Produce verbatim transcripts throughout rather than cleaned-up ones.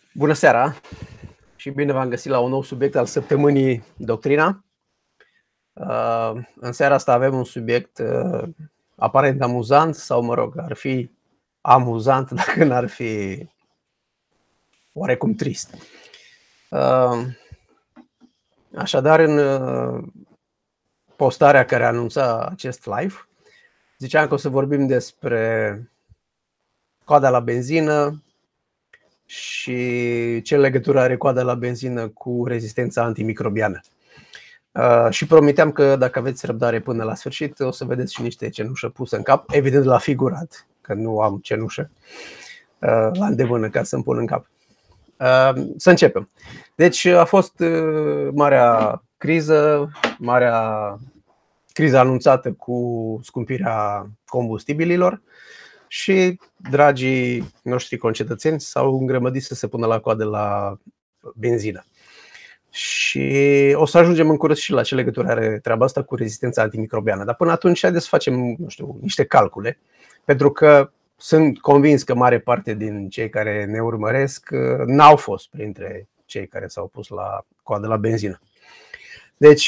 Bună seara și bine v-am găsit la un nou subiect al săptămânii Doctrina. În seara asta avem un subiect aparent amuzant, sau mă rog, ar fi amuzant dacă n-ar fi oarecum trist. Așadar, în postarea care anunța acest live, ziceam că o să vorbim despre coada la benzină și ce legătură are coada la benzină cu rezistența antimicrobiană. Uh, și promiteam că dacă aveți răbdare până la sfârșit, o să vedeți și niște cenușă pusă în cap, evident la figurat, că nu am cenușă uh, la îndemână ca să-mi pun în cap. Uh, să începem. Deci a fost uh, marea criză, marea criză anunțată cu scumpirea combustibililor. Și dragii noștri concetățeni s-au îngrămădit să se pună la coadă la benzină. Și o să ajungem în curând și la ce legătură are treaba asta cu rezistența antimicrobiană. Dar până atunci haideți să facem, nu știu, niște calcule, pentru că sunt convins că mare parte din cei care ne urmăresc n-au fost printre cei care s-au pus la coadă la benzină. Deci,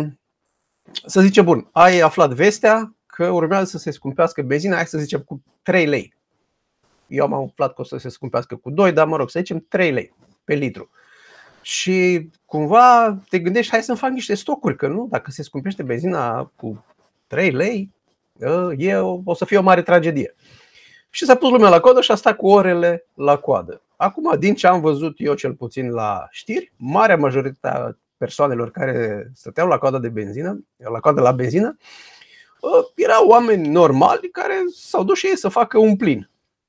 să zicem, bun, ai aflat vestea că urmează să se scumpească benzina, hai să zicem cu trei lei. Eu am aflat că o să se scumpească cu doi, dar mă rog, să zicem trei lei pe litru. Și cumva te gândești, hai să-mi fac niște stocuri, că nu, dacă se scumpește benzina cu trei lei, e, o să fie o mare tragedie. Și s-a pus lumea la coadă și a stat cu orele la coadă. Acum, din ce am văzut eu cel puțin la știri, marea majoritate a persoanelor care stăteau la coadă de benzină, la coadă la benzină, erau oameni normali care s-au dus și ei să facă un plin.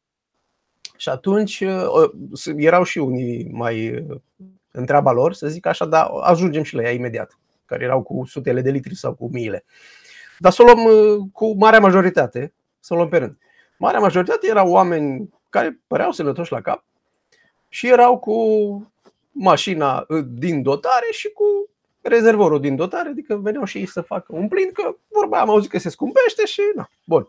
Și atunci erau și unii mai în treaba lor, să zic așa, dar ajungem și la ea imediat, care erau cu sutele de litri sau cu miile. Dar să o luăm cu marea majoritate, să o luăm pe rând. Marea majoritate erau oameni care păreau sănătoși la cap și erau cu mașina din dotare și cu rezervorul din dotare, adică veneau și ei să facă un plin, că vorba am auzit că se scumpește și na, bun.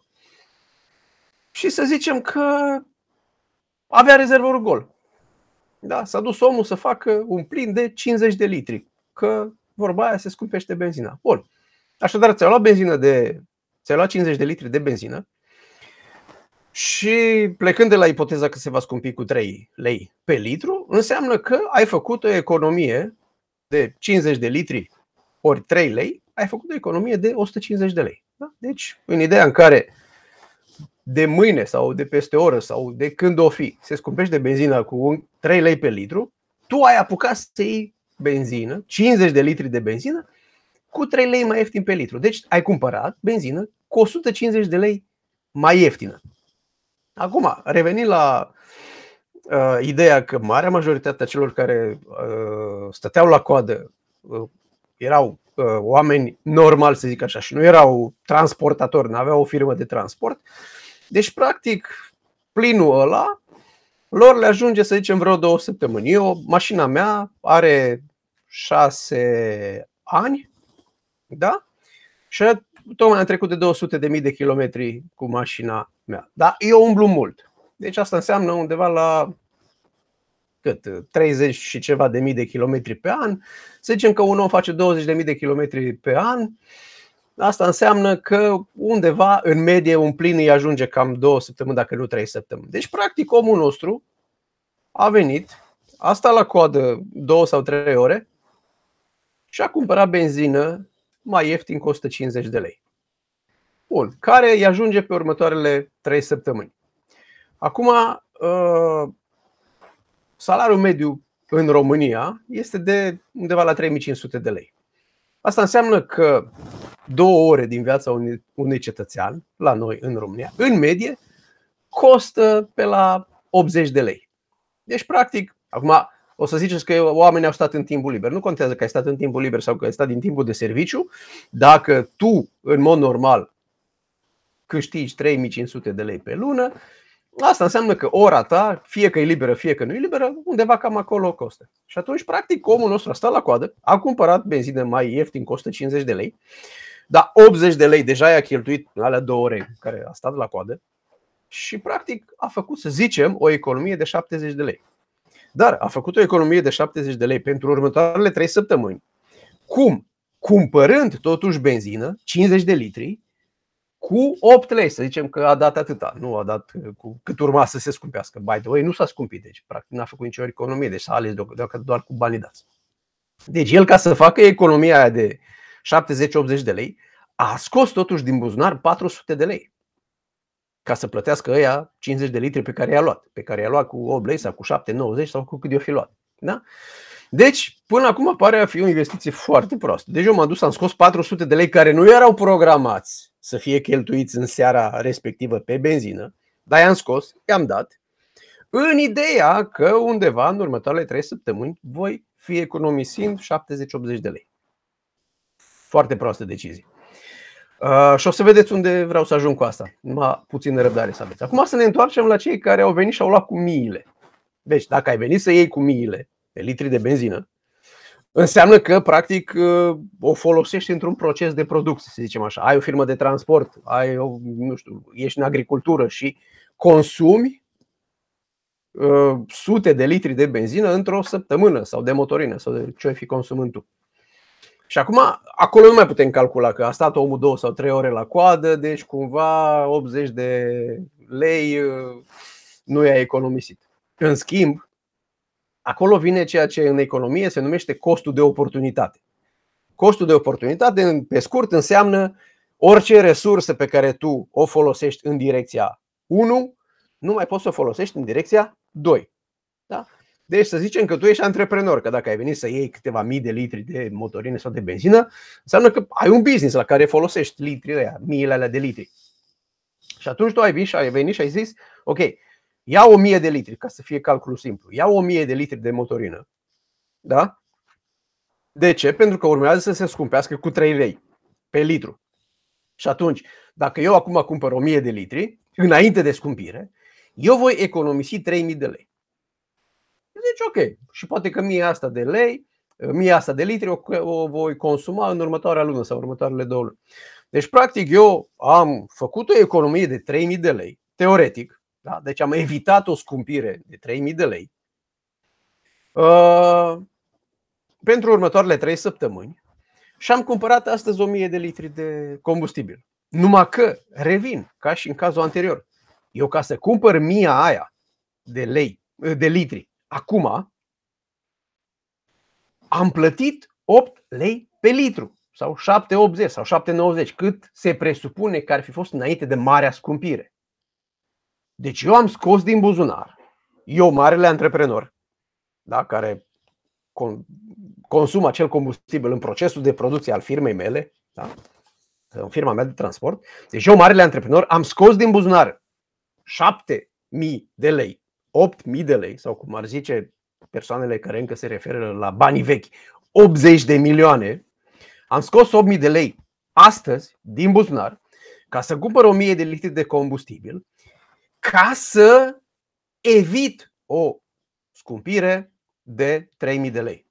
Și să zicem că avea rezervorul gol. Da, s-a dus omul să facă un plin de cincizeci de litri, că vorba aia se scumpește benzina. Bun. Așadar, ți-ai luat benzină de ți-ai luat cincizeci de litri de benzină și plecând de la ipoteza că se va scumpi cu trei lei pe litru, înseamnă că ai făcut o economie de cincizeci de litri ori trei lei, ai făcut o economie de o sută cincizeci de lei. Da? Deci, în ideea în care de mâine sau de peste o oră sau de când o fi se scumpește benzina cu trei lei pe litru, tu ai apucat să iei benzină, cincizeci de litri de benzină, cu trei lei mai ieftin pe litru. Deci ai cumpărat benzină cu o sută cincizeci de lei mai ieftină. Acum, revenind la uh, ideea că marea majoritate a celor care uh, stăteau la coadă uh, erau uh, oameni normali, să zic așa, și nu erau transportatori, nu aveau o firmă de transport. Deci, practic, plinul ăla lor le ajunge, să zicem, vreo două săptămâni. Eu, mașina mea are șase ani, da? Și tocmai am trecut de două sute de mii de kilometri cu mașina mea. Da? Eu umblu mult. Deci asta înseamnă undeva la cât? treizeci și ceva de mii de kilometri pe an. Să zicem că un om face douăzeci de mii de kilometri pe an. Asta înseamnă că undeva în medie un plin îi ajunge cam două săptămâni, dacă nu trei săptămâni. Deci practic omul nostru a venit, a stat la coadă două sau trei ore și a cumpărat benzină mai ieftin cu o sută cincizeci de lei. Bun, care îi ajunge pe următoarele trei săptămâni. Acum, salariul mediu în România este de undeva la trei mii cinci sute de lei. Asta înseamnă că două ore din viața unui, unui cetățean la noi în România, în medie, costă pe la optzeci de lei. Deci, practic, acum o să ziceți că oamenii au stat în timpul liber. Nu contează că ai stat în timpul liber sau că ai stat din timpul de serviciu. Dacă tu, în mod normal, câștigi trei mii cinci sute de lei pe lună, asta înseamnă că ora ta, fie că e liberă, fie că nu e liberă, undeva cam acolo costă. Și atunci, practic, omul nostru a stat la coadă, a cumpărat benzină mai ieftin cu o sută cincizeci de lei, dar optzeci de lei deja i-a cheltuit în alea două ore care a stat la coadă și, practic, a făcut, să zicem, o economie de șaptezeci de lei. Dar a făcut o economie de șaptezeci de lei pentru următoarele trei săptămâni. Cum? Cumpărând totuși benzină, cincizeci de litri, cu opt lei, să zicem că a dat atâta, nu a dat cu cât urma să se scumpească. By the way, nu s-a scumpit, deci practic n-a făcut nicio economie, deci s-a ales doar cu banii dați. Deci el, ca să facă economia aia de șaptezeci optzeci de lei, a scos totuși din buzunar patru sute de lei ca să plătească ăia cincizeci de litri pe care i-a luat, pe care i-a luat cu opt lei sau cu șapte nouăzeci sau cu cât i-o fi luat. Da? Deci, până acum pare a fi o investiție foarte proastă. Deci eu m-am dus, am scos patru sute de lei care nu erau programați să fie cheltuiți în seara respectivă pe benzină, dar i-am scos, i-am dat, în ideea că undeva în următoarele trei săptămâni voi fi economisind șaptezeci optzeci de lei. Foarte proastă decizie. Uh, și o să vedeți unde vreau să ajung cu asta. Numai puțină răbdare să aveți. Acum să ne întoarcem la cei care au venit și au luat cu miile. Deci dacă ai venit să iei cu miile de litri de benzină, înseamnă că practic o folosești într-un proces de producție, să zicem așa. Ai o firmă de transport, ai o, nu știu, ești în agricultură și consumi uh, sute de litri de benzină într-o săptămână sau de motorină sau de ce ai fi consumând tu. Și acum, acolo nu mai putem calcula că a stat omul două sau trei ore la coadă, deci cumva optzeci de lei nu i-a economisit. În schimb, acolo vine ceea ce în economie se numește costul de oportunitate. Costul de oportunitate, pe scurt, înseamnă orice resursă pe care tu o folosești în direcția unu, nu mai poți să o folosești în direcția doi. Da? Deci să zicem că tu ești antreprenor, că dacă ai venit să iei câteva mii de litri de motorină sau de benzină, înseamnă că ai un business la care folosești litrii ăia, miile alea de litri. Și atunci tu ai venit și ai, venit și ai zis, ok, ia o mie de litri, ca să fie calculul simplu, ia o mie de litri de motorină. Da? De ce? Pentru că urmează să se scumpească cu trei lei pe litru. Și atunci, dacă eu acum cumpăr o mie de litri, înainte de scumpire, eu voi economisi trei mii de lei. Deci ok, și poate că mie asta de lei, mie asta de litri o, o voi consuma în următoarea lună sau următoarele două luni. Deci practic eu am făcut o economie de trei mii de lei, teoretic, da? Deci am evitat o scumpire de trei mii de lei uh, pentru următoarele trei săptămâni și am cumpărat astăzi o mie de litri de combustibil. Numai că, revin, ca și în cazul anterior, eu ca să cumpăr mia aia de lei, de litri, acum am plătit opt lei pe litru sau șapte optzeci sau șapte nouăzeci, cât se presupune că ar fi fost înainte de marea scumpire. Deci eu am scos din buzunar, eu, marele antreprenor, da, care consumă acel combustibil în procesul de producție al firmei mele, da, în firma mea de transport, deci eu, marele antreprenor, am scos din buzunar șapte mii de lei, opt mii de lei, sau cum ar zice persoanele care încă se referă la banii vechi, optzeci de milioane, am scos opt mii de lei astăzi din buzunar ca să cumpăr o mie de litri de combustibil, ca să evit o scumpire de trei mii de lei.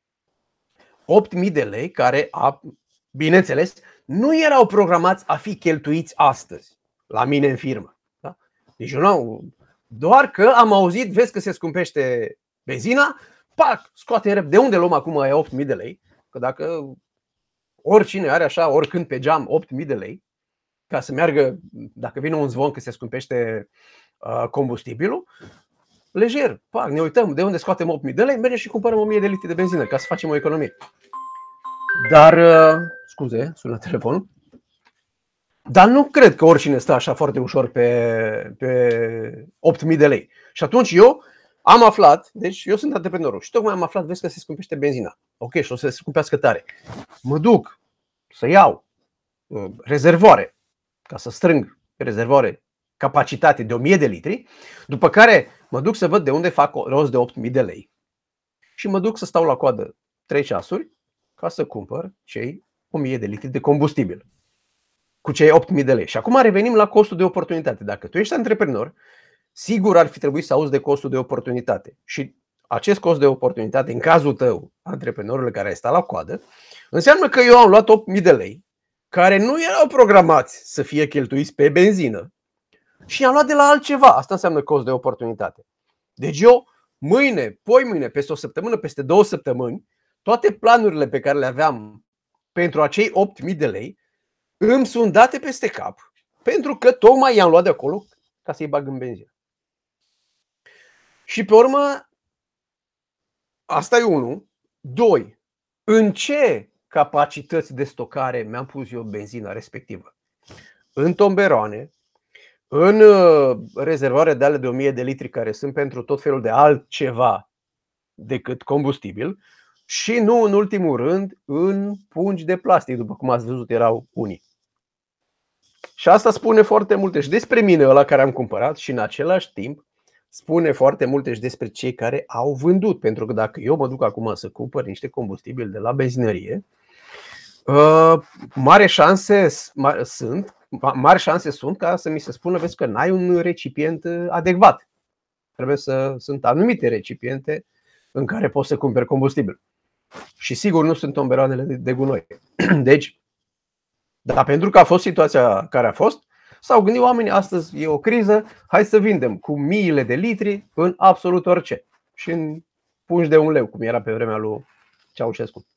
opt mii de lei care, a, bineînțeles, nu erau programați a fi cheltuiți astăzi la mine în firmă. Da? Deci eu nu, doar că am auzit, vezi că se scumpește benzina, pac, scoate în rep. De unde luăm acum aia opt mii de lei? Că dacă oricine are așa, oricând pe geam opt mii de lei, ca să meargă, dacă vine un zvon că se scumpește uh, combustibilul, lejer, pac, ne uităm de unde scoatem opt mii de lei, mergem și cumpărăm o mie de litri de benzină ca să facem o economie. Dar, uh, scuze, sună telefonul. Dar nu cred că oricine stă așa foarte ușor pe, pe opt mii de lei. Și atunci eu am aflat, deci eu sunt antreprenorul și tocmai am aflat, vezi că se scumpește benzina. Ok, și o să se scumpească tare. Mă duc să iau uh, rezervoare, ca să strâng rezervoare, capacitate de o mie de litri, după care mă duc să văd de unde fac rost de opt mii de lei și mă duc să stau la coadă trei ceasuri ca să cumpăr cei o mie de litri de combustibil cu cei opt mii de lei. Și acum revenim la costul de oportunitate. Dacă tu ești antreprenor, sigur ar fi trebuit să auzi de costul de oportunitate. Și acest cost de oportunitate, în cazul tău, antreprenorul care ai stat la coadă, înseamnă că eu am luat opt mii de lei care nu erau programați să fie cheltuiți pe benzină și i-am luat de la altceva. Asta înseamnă cost de oportunitate. Deci eu mâine, poimâine, peste o săptămână, peste două săptămâni, toate planurile pe care le aveam pentru acei opt mii de lei îmi sunt date peste cap, pentru că tocmai i-am luat de acolo ca să-i bag în benzină. Și pe urmă, asta e unul. Doi, în ce capacități de stocare mi-am pus eu benzina respectivă? În tomberoane, în rezervoare de ale de o mie de litri care sunt pentru tot felul de altceva decât combustibil și nu în ultimul rând în pungi de plastic, după cum ați văzut erau unii. Și asta spune foarte multe și despre mine, ăla care am cumpărat, și în același timp spune foarte multe și despre cei care au vândut. Pentru că dacă eu mă duc acum să cumpăr niște combustibili de la benzinărie, mari șanse sunt, mari șanse sunt ca să mi se spună, vezi că n-ai un recipient adecvat. Trebuie să sunt anumite recipiente în care poți să cumperi combustibil. Și sigur nu sunt tomberoanele de gunoi. Deci, dar pentru că a fost situația care a fost, s-au gândit oamenii, astăzi e o criză, hai să vindem cu miile de litri în absolut orice. Și în pungi de un leu, cum era pe vremea lui Ceaușescu.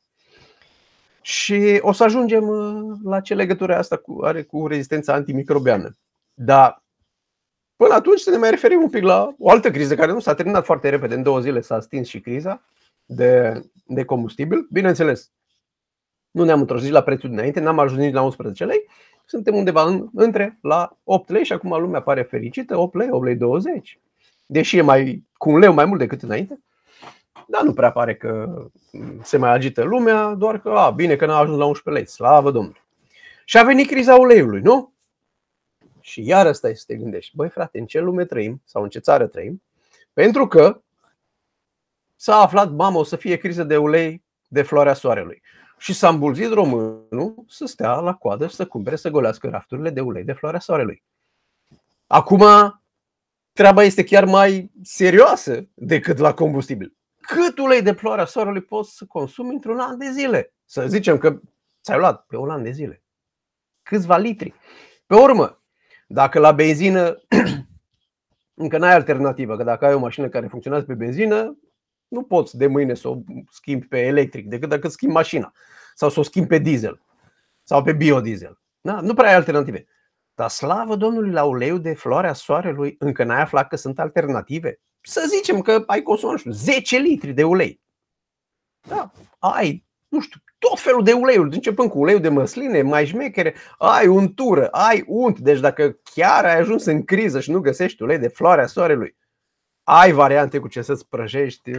Și o să ajungem la ce legătură asta cu, are cu rezistența antimicrobiană. Dar până atunci să ne mai referim un pic la o altă criză care nu s-a terminat foarte repede, în două zile s-a stins și criza de, de combustibil. Bineînțeles, nu ne-am întorc la prețul dinainte, n-am ajuns nici la unsprezece lei. Suntem undeva în, între la opt lei și acum lumea pare fericită, opt lei, opt lei douăzeci. Deși e mai, cu un leu mai mult decât înainte. Dar nu prea pare că se mai agită lumea, doar că, a, bine că n-a ajuns la unsprezece lei, slavă Domnului. Și a venit criza uleiului, nu? Și iar asta e să te gândești, băi frate, în ce lume trăim sau în ce țară trăim? Pentru că s-a aflat, mamă, o să fie criză de ulei de floarea soarelui. Și s-a îmbulzit românul să stea la coadă și să cumpere, să golească rafturile de ulei de floarea soarelui. Acum, treaba este chiar mai serioasă decât la combustibil. Cât ulei de floarea soarelui poți să consumi într-un an de zile? Să zicem că ți-ai luat pe un an de zile. Câțiva litri. Pe urmă, dacă la benzină încă n-ai alternativă, că dacă ai o mașină care funcționează pe benzină, nu poți de mâine să o schimbi pe electric, decât dacă schimbi mașina. Sau să o schimbi pe diesel. Sau pe biodiesel. Da? Nu prea ai alternative. Dar slavă Domnului, la uleiul de floarea soarelui încă n-ai aflat că sunt alternative? Să zicem că ai consumat, nu știu, zece litri de ulei. Da, ai, nu știu, tot felul de uleiuri, începând cu uleiul de măsline, mai șmechere, ai untură, ai unt. Deci dacă chiar ai ajuns în criză și nu găsești ulei de floarea soarelui, ai variante cu ce să-ți prăjești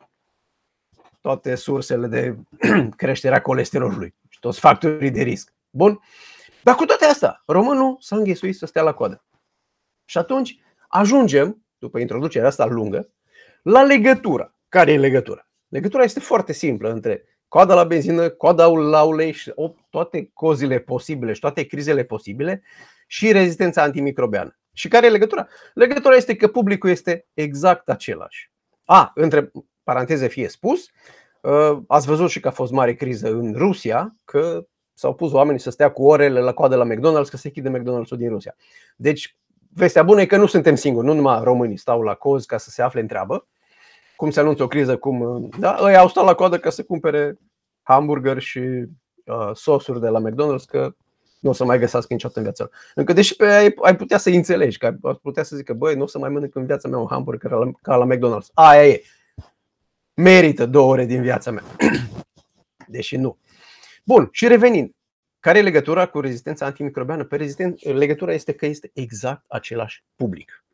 toate sursele de creșterea colesterolului și toți factorii de risc. Bun? Dar cu toate astea, românul s-a înghesuit să stea la coadă. Și atunci ajungem, după introducerea asta lungă, la legătura. Care e legătura? Legătura este foarte simplă între coada la benzină, coada la ulei și toate cozile posibile și toate crizele posibile și rezistența antimicrobiană. Și care e legătura? Legătura este că publicul este exact același. A, între paranteze fie spus, ați văzut și că a fost mare criză în Rusia, că s-au pus oamenii să stea cu orele la coadă la McDonald's, că se închide McDonald's-ul din Rusia. Deci, vestea bună e că nu suntem singuri, nu numai românii stau la cozi ca să se afle în treabă. Cum se anunță o criză, cum da, ei au stat la coadă ca să cumpere hamburger și uh, sosuri de la McDonald's, că nu o să mai găsească niciodată în viața lor. Încă deși pe ai, ai putea să înțelegi, că ai putea să zică, băi, nu o să mai mănânc în viața mea un hamburger ca la, ca la McDonald's. Aia e. Merită două ore din viața mea. Deși nu. Bun, și revenind. Care e legătura cu rezistența antimicrobiană? Pe rezisten... Legătura este că este exact același public.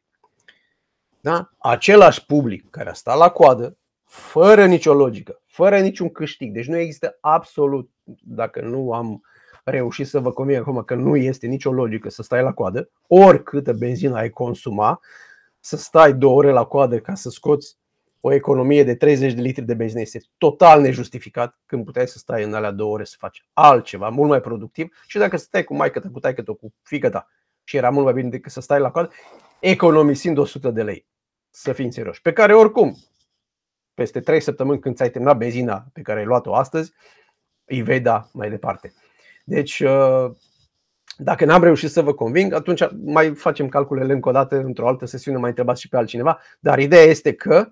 Da? Același public care a stat la coadă, fără nicio logică, fără niciun câștig. Deci nu există absolut, dacă nu am reușit să vă conving acum că nu este nicio logică să stai la coadă, oricâtă benzină ai consuma, să stai două ore la coadă ca să scoți o economie de treizeci de litri de benzină. Este total nejustificat când puteai să stai în alea două ore să faci altceva, mult mai productiv. Și dacă stai cu maică-ta, cu taică-ta, cu fiică-ta și era mult mai bine decât să stai la coadă, economisind o sută de lei. Să fim serioși. Pe care oricum, peste trei săptămâni când ți-ai terminat benzina pe care ai luat-o astăzi, îi vei da mai departe. Deci, dacă n-am reușit să vă conving, atunci mai facem calculele încă o dată într-o altă sesiune, mai întrebați și pe altcineva. Dar ideea este că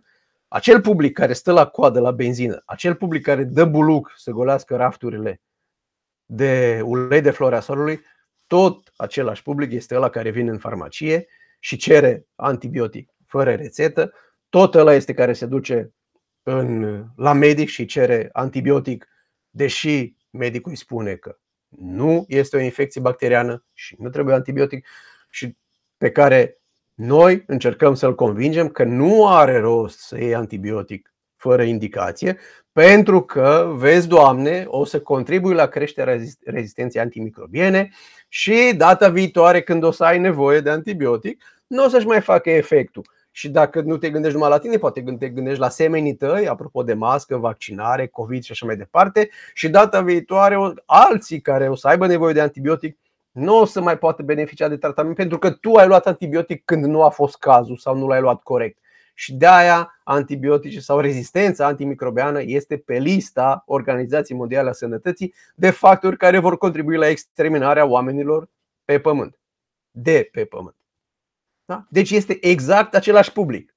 acel public care stă la coadă la benzină, acel public care dă buluc să golească rafturile de ulei de floarea soarelui, tot același public este ăla care vine în farmacie și cere antibiotic fără rețetă, tot ăla este care se duce în, la medic și cere antibiotic, deși medicul îi spune că nu este o infecție bacteriană și nu trebuie antibiotic, și pe care noi încercăm să-l convingem că nu are rost să iei antibiotic fără indicație, pentru că, vezi, Doamne, o să contribui la creșterea rezistenței antimicrobiene și data viitoare, când o să ai nevoie de antibiotic, nu o să-și mai facă efectul. Și dacă nu te gândești numai la tine, poate te gândești la semenii tăi, apropo de mască, vaccinare, COVID și așa mai departe, și data viitoare alții care o să aibă nevoie de antibiotic nu o să mai poată beneficia de tratament, pentru că tu ai luat antibiotic când nu a fost cazul sau nu l-ai luat corect. Și de aia antibiotice sau rezistența antimicrobiană este pe lista Organizației Mondiale a Sănătății de factori care vor contribui la exterminarea oamenilor pe pământ. De pe pământ. Da? Deci este exact același public.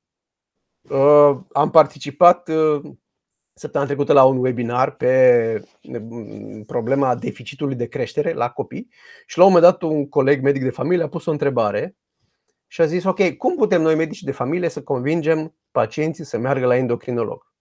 Uh, am participat uh, săptămâna trecută la un webinar pe problema deficitului de creștere la copii și la un moment dat un coleg medic de familie a pus o întrebare și a zis: ok, cum putem noi medici de familie să convingem pacienții să meargă la endocrinolog?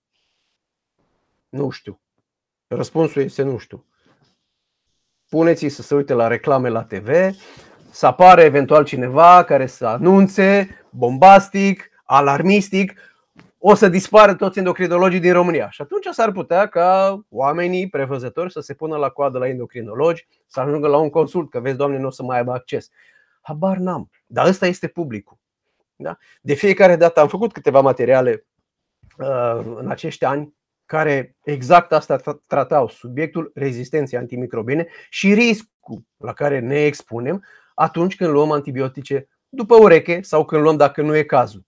Nu știu. Răspunsul este nu știu. Puneți-i să se uite la reclame la T V, să apară eventual cineva care să anunțe bombastic, alarmistic: o să dispară toți endocrinologii din România. Și atunci s-ar putea ca oamenii prevăzători să se pună la coadă la endocrinologi, să ajungă la un consult, că vezi, Doamne, nu o să mai aibă acces. Habar n-am, dar ăsta este publicul. Da? De fiecare dată am făcut câteva materiale uh, în acești ani care exact asta tratau, subiectul rezistenței antimicrobiene și riscul la care ne expunem atunci când luăm antibiotice după ureche sau când luăm dacă nu e cazul.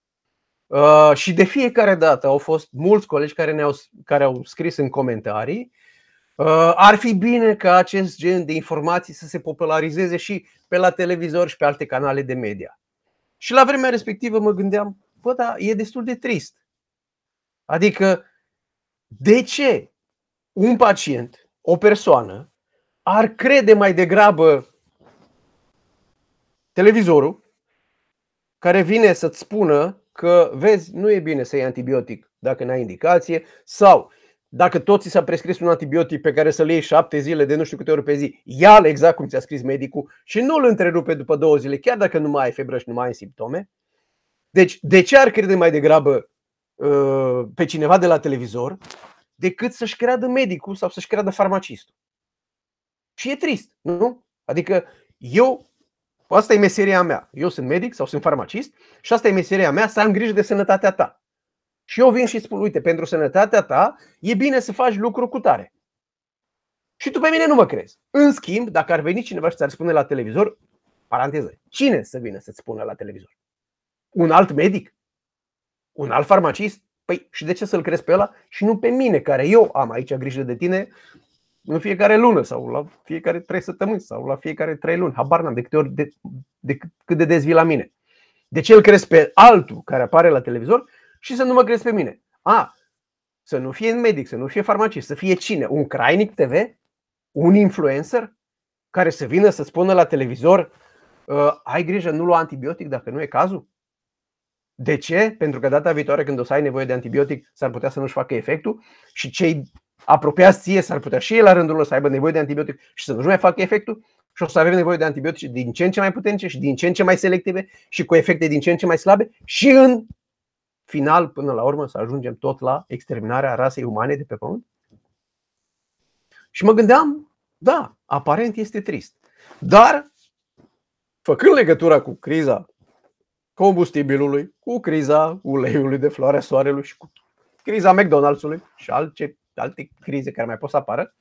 Uh, și de fiecare dată au fost mulți colegi care, ne-au, care au scris în comentarii: uh, ar fi bine ca acest gen de informații să se popularizeze și pe la televizor și pe alte canale de media. Și la vremea respectivă mă gândeam: bă, dar e destul de trist. Adică, de ce un pacient, o persoană, ar crede mai degrabă televizorul care vine să-ți spună că, vezi, nu e bine să iei antibiotic dacă n-ai indicație, sau dacă tot ți s-a prescris un antibiotic pe care să-l iei șapte zile de nu știu câte ori pe zi, ia-l exact cum ți-a scris medicul și nu-l întrerupe după două zile, chiar dacă nu mai ai febră și nu mai ai simptome. Deci, de ce ar crede mai degrabă uh, pe cineva de la televizor decât să-și creadă medicul sau să-și creadă farmacistul? Și e trist, nu? Adică eu, asta e meseria mea. Eu sunt medic sau sunt farmacist și asta e meseria mea, să am grijă de sănătatea ta. Și eu vin și spun: uite, pentru sănătatea ta e bine să faci lucru cu tare. Și tu pe mine nu mă crezi. În schimb, dacă ar veni cineva și ți-ar spune la televizor, paranteză, cine să vină să-ți spună la televizor? Un alt medic? Un alt farmacist? Păi și de ce să-l crezi pe ăla și nu pe mine, care eu am aici grijă de tine în fiecare lună sau la fiecare trei săptămâni sau la fiecare trei luni? Habar n-am de câte ori, de, de cât de des vii la mine. De ce îl crezi pe altul care apare la televizor și să nu mă crezi pe mine? A, să nu fie medic, să nu fie farmacist, să fie cine? Un Crainic T V? Un influencer care să vină să spună la televizor: ai grijă, nu lua antibiotic dacă nu e cazul? De ce? Pentru că data viitoare când o să ai nevoie de antibiotic s-ar putea să nu-și facă efectul și cei apropiați ție s-ar putea și ei la rândul lor să aibă nevoie de antibiotic și să nu-și mai facă efectul și o să avem nevoie de antibiotice din ce în ce mai puternice și din ce în ce mai selective și cu efecte din ce în ce mai slabe și în final, până la urmă, să ajungem tot la exterminarea rasei umane de pe pământ? Și mă gândeam, da, aparent este trist. Dar, făcând legătura cu criza combustibilului, cu criza uleiului de floarea soarelui și cu criza McDonald's-ului și alte, alte crize care mai pot să apară,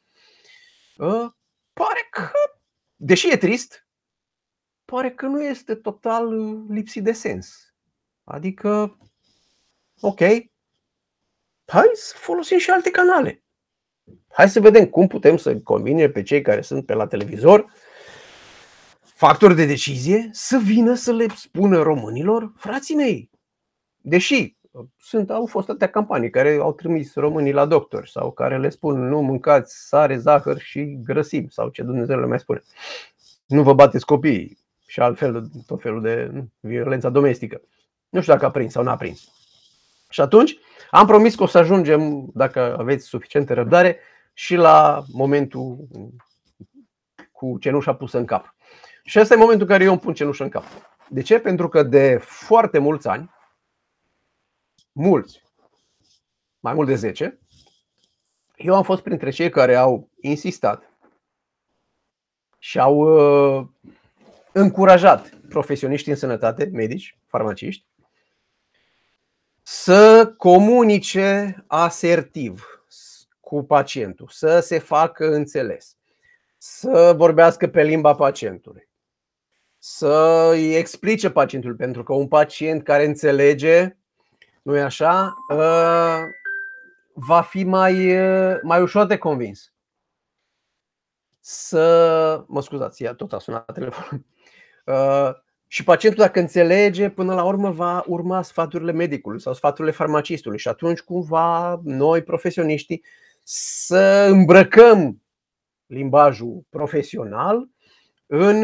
pare că, deși e trist, pare că nu este total lipsit de sens. Adică, ok, hai să folosim și alte canale. Hai să vedem cum putem să convingem pe cei care sunt pe la televizor, factori de decizie, să vină să le spună românilor: frații mei, deși Sunt, au fost atâtea campanii care au trimis românii la doctori sau care le spun nu mâncați sare, zahăr și grăsimi sau ce Dumnezeu le mai spune. Nu vă bateți copiii și altfel tot felul de violența domestică. Nu știu dacă a prins sau n-a prins. Și atunci am promis că o să ajungem, dacă aveți suficientă răbdare, și la momentul cu cenușa pusă în cap. Și ăsta e momentul în care eu îmi pun cenușă în cap. De ce? Pentru că de foarte mulți ani, mulți, mai mult de zece, eu am fost printre cei care au insistat și au uh, încurajat profesioniștii în sănătate, medici, farmaciști, să comunice asertiv cu pacientul, să se facă înțeles, să vorbească pe limba pacientului, să îi explice pacientul, pentru că un pacient care înțelege, nu-i așa, va fi mai, mai ușor de convins. Să, mă scuzați, ea tot a sunat telefonul. Și pacientul, dacă înțelege, până la urmă va urma sfaturile medicului sau sfaturile farmacistului. Și atunci cumva noi, profesioniștii, să îmbrăcăm limbajul profesional în,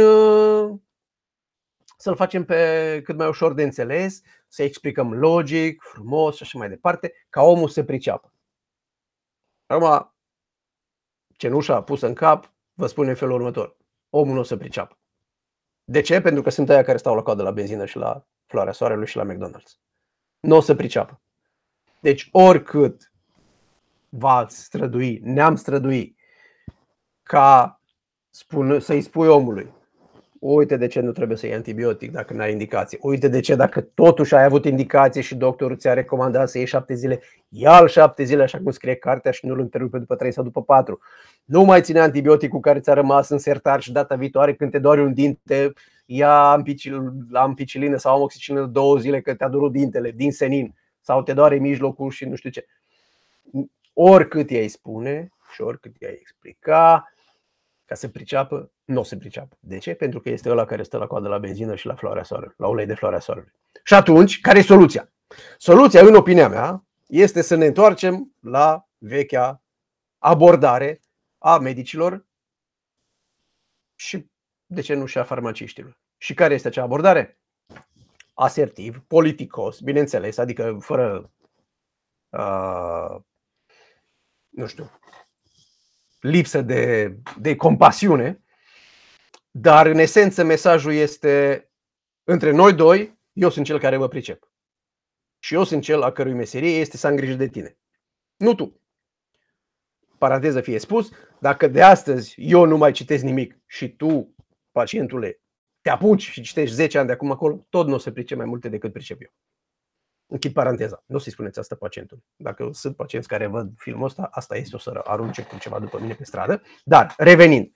să-l facem pe cât mai ușor de înțeles, să explicăm logic, frumos și așa mai departe, ca omul să priceapă. Acum, cenușa pusă în cap, vă spune în felul următor: omul nu o să priceapă. De ce? Pentru că sunt aia care stau la coadă la benzină și la Floarea Soarelui și la McDonald's. Nu o să priceapă. Deci oricât v-ați strădui, ne-am strădui ca spun, să-i spui omului: uite de ce nu trebuie să iei antibiotic dacă n-ai indicație. Uite de ce, dacă totuși ai avut indicație și doctorul ți-a recomandat să iei șapte zile, ia-l șapte zile așa cum scrie cartea și nu-l întrerupe după trei sau după patru. Nu mai ține antibioticul care ți-a rămas în sertar și data viitoare când te doare un dinte, ia ampicilină sau amoxicilină două zile că te-a durut dintele din senin sau te doare mijlocul și nu știu ce. Oricât i-ai spune și oricât i-ai explica, ca să priceapă, nu o să priceapă. De ce? Pentru că este ăla care stă la coadă la benzină și la Floarea Soarelui, la ulei de Floarea Soarelui. Și atunci, care e soluția? Soluția, în opinia mea, este să ne întoarcem la vechea abordare a medicilor și, de ce nu, și a farmaciștilor. Și care este acea abordare? Asertiv, politicos, bineînțeles, adică fără, uh, nu știu, lipsă de, de compasiune, dar în esență mesajul este: între noi doi, eu sunt cel care vă pricep. Și eu sunt cel a cărui meserie este să am grijă de tine. Nu tu. Paranteză fie spus, dacă de astăzi eu nu mai citesc nimic și tu, pacientule, te apuci și citești zece ani de acum acolo, tot nu o să pricep mai multe decât pricep eu. Închid paranteza. Nu o să-i spuneți asta pacientului. Dacă sunt pacienți care văd filmul ăsta, asta este, o să arunce cu ceva după mine pe stradă. Dar, revenind,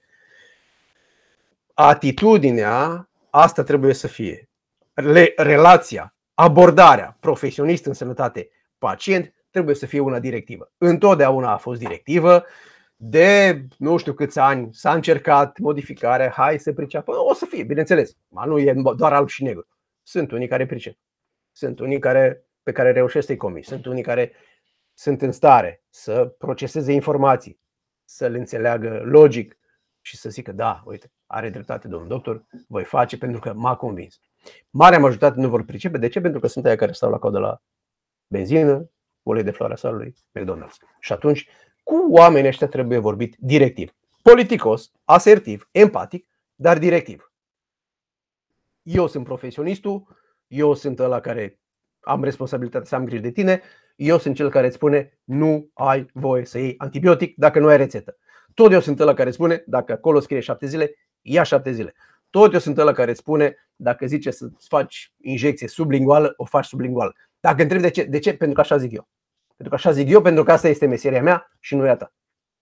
atitudinea asta trebuie să fie. Relația, abordarea profesionist în sănătate pacient trebuie să fie una directivă. Întotdeauna a fost directivă. De nu știu câți ani s-a încercat modificarea, hai să priceapă. O să fie, bineînțeles. Ma nu e doar alb și negru. Sunt unii care pricep. Sunt unii care, pe care reușesc să-i convingi. Sunt unii care sunt în stare să proceseze informații, să le înțeleagă logic și să zică: da, uite, are dreptate domnul doctor, voi face pentru că m-a convins. Marea majoritate nu vor pricepe. De ce? Pentru că sunt aia care stau la coadă la benzină, ulei de Floarea Soarelui, McDonald's. Și atunci, cu oamenii ăștia trebuie vorbit directiv. Politicos, asertiv, empatic, dar directiv. Eu sunt profesionistul, eu sunt ăla care am responsabilitatea să am grijă de tine, eu sunt cel care îți spune: nu ai voie să iei antibiotic dacă nu ai rețetă. Tot eu sunt ăla care spune: dacă acolo scrie șapte zile, ia șapte zile. Tot eu sunt ăla care îți spune: dacă zice să-ți faci injecție sublinguală, o faci sublinguală. Dacă întrebi de ce, de ce? Pentru că așa zic eu. Pentru că așa zic eu, pentru că asta este meseria mea și nu e a ta.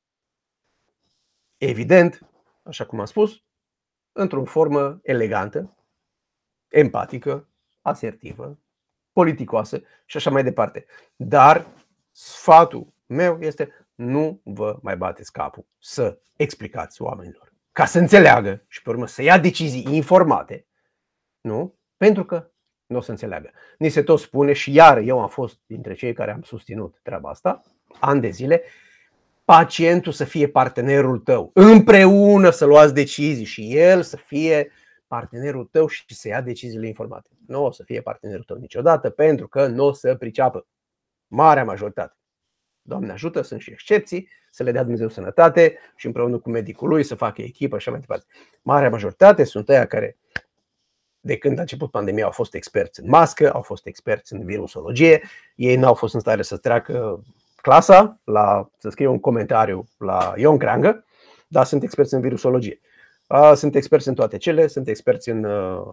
Evident, așa cum am spus, într-o formă elegantă, empatică, asertivă, politicoasă și așa mai departe. Dar sfatul meu este: nu vă mai bateți capul să explicați oamenilor, ca să înțeleagă și pe urmă să ia decizii informate, nu? Pentru că Nu o să înțeleagă. Ni se tot spune și iar eu am fost dintre cei care am susținut treaba asta ani de zile. Pacientul să fie partenerul tău, împreună să luați decizii și el să fie partenerul tău și să ia deciziile informate. Nu o să fie partenerul tău niciodată, pentru că nu o să priceapă. Marea majoritate. Doamne ajută, sunt și excepții, să le dea Dumnezeu sănătate și împreună cu medicul lui să facă echipă și așa mai departe. Marea majoritate sunt aia care, de când a început pandemia, au fost experți în mască, au fost experți în virusologie, ei n-au fost în stare să treacă clasa, la, să scrie un comentariu la Ion Creangă, dar sunt experți în virusologie. Sunt experți în toate cele, sunt experți în uh,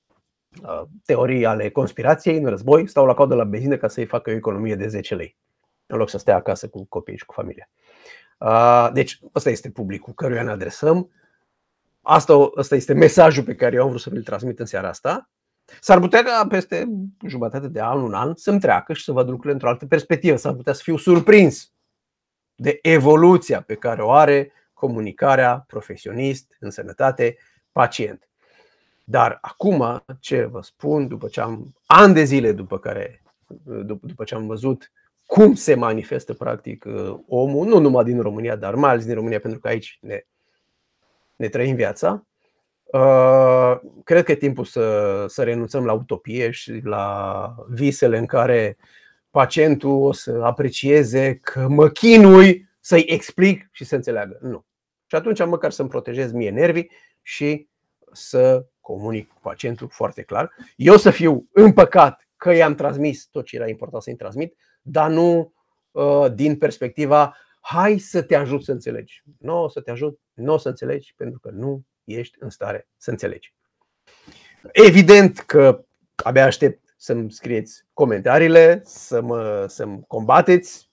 teorii ale conspirației, în război, stau la coadă la benzină ca să-i facă o economie de zece lei, în loc să stea acasă cu copiii și cu familia. Uh, deci ăsta este publicul căruia ne adresăm. Asta, asta este mesajul pe care eu am vrut să vi-l transmit în seara asta. S-ar putea ca peste jumătate de an, un an, să-mi treacă și să văd lucrurile într-o altă perspectivă. S-ar putea să fiu surprins de evoluția pe care o are comunicarea profesionist în sănătate pacient. Dar acum, ce vă spun, după ce am ani de zile după care după ce am văzut cum se manifestă practic omul, nu numai din România, dar mai ales din România, pentru că aici ne, ne trăim viața, cred că e timpul să, să renunțăm la utopie și la visele în care pacientul o să aprecieze că mă chinui să-i explic și să înțeleagă. Nu. Și atunci măcar să-mi protejez mie nervii și să comunic cu pacientul foarte clar. Eu să fiu împăcat că i-am transmis tot ce era important să-i transmit, dar nu uh, din perspectiva hai să te ajut să înțelegi. Nu o să te ajut, nu o să înțelegi pentru că nu ești în stare să înțelegi. Evident că abia aștept să-mi scrieți comentariile, să mă, să-mi combateți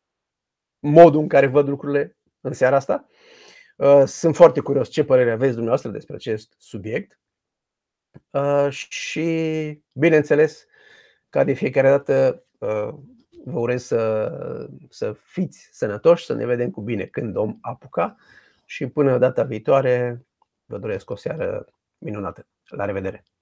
modul în care văd lucrurile în seara asta. Sunt foarte curios ce părere aveți dumneavoastră despre acest subiect. Și, bineînțeles, ca de fiecare dată, vă urez să, să fiți sănătoși, să ne vedem cu bine când vom apuca și până data viitoare vă doresc o seară minunată. La revedere!